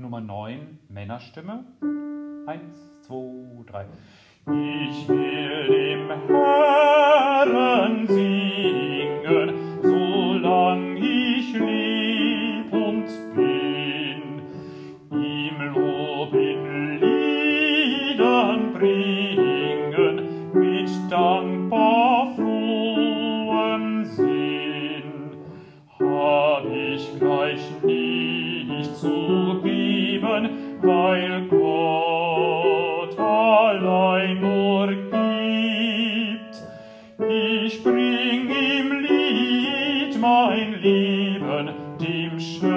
Nummer 9, Männerstimme. 1, 2, 3. Ich will dem Herrn singen, solang ich leb und bin, ihm Lob in Liedern bringen, mit dankbar frohem Sinn. Hab ich gleich nicht zu geben, weil Gott allein nur gibt. Ich bring im Lied mein Leben dem Schöpfer